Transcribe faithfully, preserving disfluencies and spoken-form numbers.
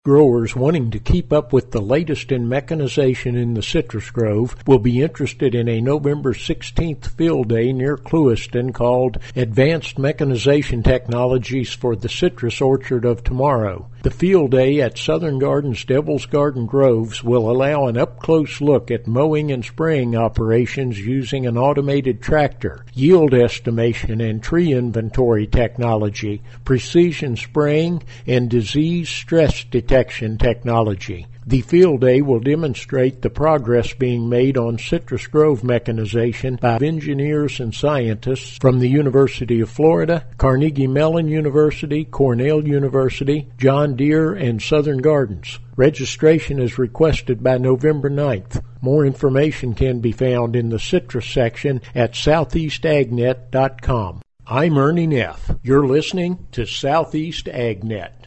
Growers wanting to keep up with the latest in mechanization in the citrus grove will be interested in a November sixteenth field day near Clewiston called Advanced Mechanization Technologies for the Citrus Orchard of Tomorrow. The field day at Southern Gardens Devil's Garden Groves will allow an up-close look at mowing and spraying operations using an automated tractor, yield estimation and tree inventory technology, precision spraying, and disease stress detection technology. The field day will demonstrate the progress being made on citrus grove mechanization by engineers and scientists from the University of Florida, Carnegie Mellon University, Cornell University, John Deere, and Southern Gardens. Registration is requested by November ninth. More information can be found in the citrus section at southeast ag net dot com. I'm Ernie Neff. You're listening to Southeast AgNet.